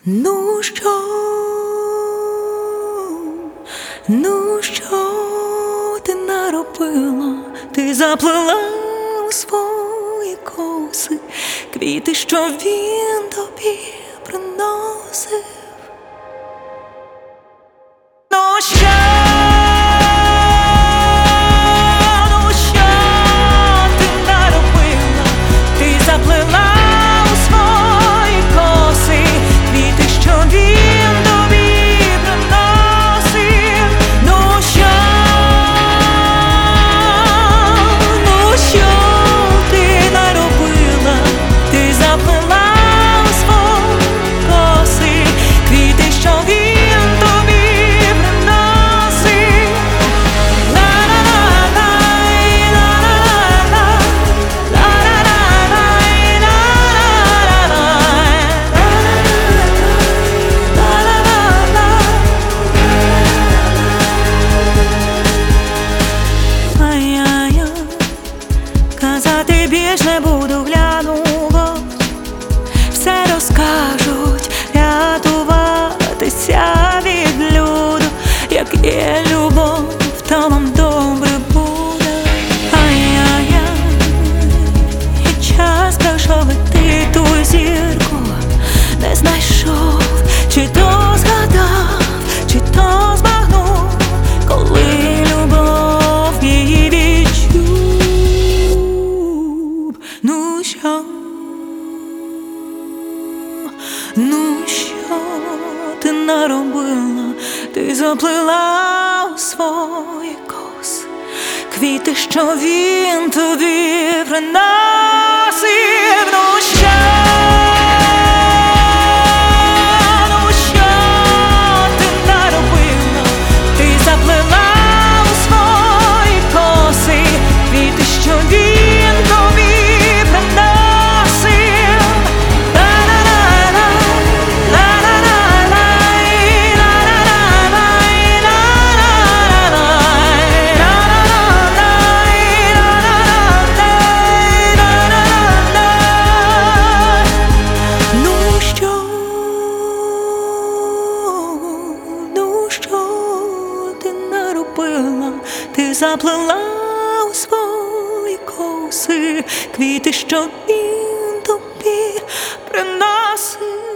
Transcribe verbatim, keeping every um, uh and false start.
Ну що, ну що ти наробила? Ти заплела у свої коси квіти, що він тобі приносив. Ну що, ну що ти наробила? Ти заплела у свої коси квіти, що він тобі приносив. Ну що, ну що ти наробила? Ти заплела у свої коси квіти, що він тобі приносив. Казати більш не буду, гляну в очі, все розкажуть, рятуватися від люду. Як є любов, то вам добре буде. Ай-яй-яй, і час пройшов, і ти ту зірку не знайшов. Чи то згадав, чи то збагнув, коли любов її відчув. Ну що, ну що ти наробила? Ти заплела у свої коси квіти, що він тобі приносив. Ну що, ну що ти наробила? Ти заплела у свої коси квіти, що він тобі приносив. Ну що, ну що ти наробила? Ти заплела у свої коси квіти, що він тобі приносив.